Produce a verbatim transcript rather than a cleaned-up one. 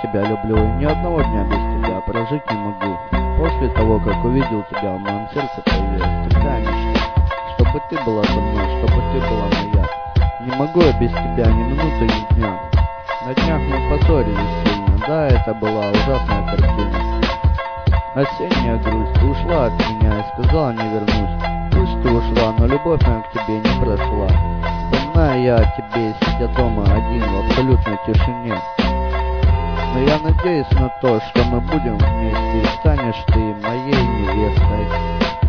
тебя люблю, и ни одного дня без тебя прожить не могу. После того, как увидел тебя, в моем сердце появилась такая мечта, чтобы ты была со мной, чтобы ты была моя. Не могу я без тебя ни минуты, ни дня. На днях мы поссорились сильно, да, это была ужасная картина. Осенняя грусть, ты ушла от меня и сказала не вернусь. Пусть ты ушла, но любовь моя к тебе не прошла. Вспоминаю я о тебе, сидя дома один в абсолютной тишине. Но я надеюсь на то, что мы будем вместе, и станешь ты моей невестой.